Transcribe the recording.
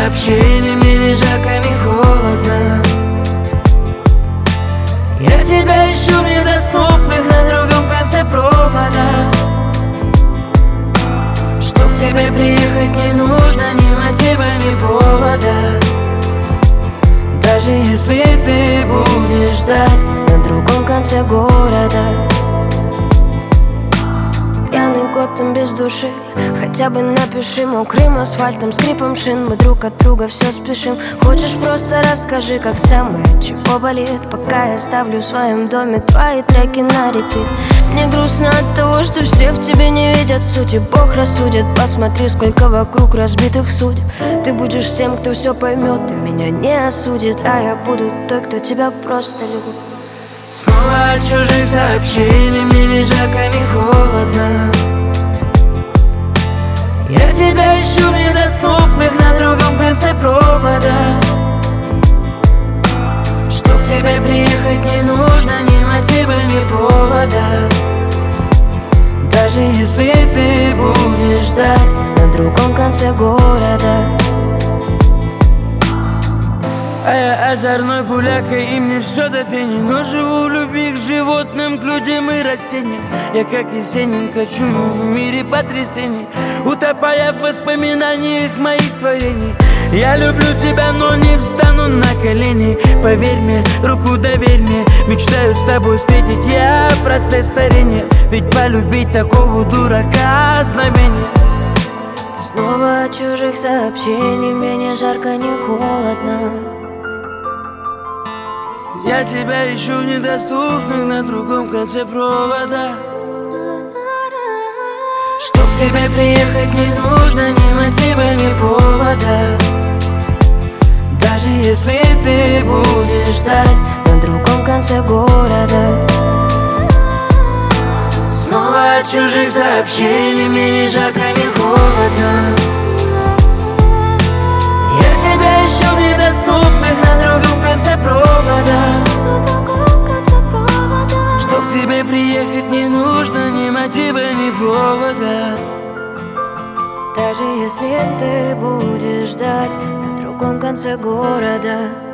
сообщений, мне ни жарко, ни холодно. Я тебя ищу в недоступных на другом конце провода. Чтоб к тебе приехать не нужно ни мотива, ни повода. Даже если ты будешь ждать на другом конце города. Пьяный год, там без души. Хотя бы напиши мокрым асфальтом, скрипом шин. Мы друг от друга все спешим. Хочешь, просто расскажи, как самое, чего болит. Пока я ставлю в своем доме твои треки на репит. Мне грустно от того, что все в тебе не видят сути. Бог рассудит, посмотри, сколько вокруг разбитых судеб. Ты будешь тем, кто все поймет и меня не осудит. А я буду той, кто тебя просто любит. Снова от чужих сообщений, мне ни жарко, ни холодно. Я тебя ищу в недоступных на другом конце провода. Чтоб к тебе приехать не нужно ни мотива, ни повода. Даже если ты будешь ждать на другом конце города. А я озорной гуляка, и мне все до фени. Но живу в любви к животным, к людям и растениям. Я как Есенин кочую в мире потрясений, утопая в воспоминаниях моих творений. Я люблю тебя, но не встану на колени. Поверь мне, руку доверь мне. Мечтаю с тобой встретить я процесс старения. Ведь полюбить такого дурака знамение. Снова от чужих сообщений, мне ни жарко, ни холодно. Я тебя ищу в недоступных на другом конце провода. Чтоб к тебе приехать не нужно ни мотива, ни повода. Даже если ты будешь ждать на другом конце города. Снова от чужих сообщений, мне ни жарко, ни холодно. Я тебя ищу в недоступных на другом конце провода. Чтоб к тебе приехать не нужно ни мотива, ни повода. Даже если ты будешь ждать на другом конце города.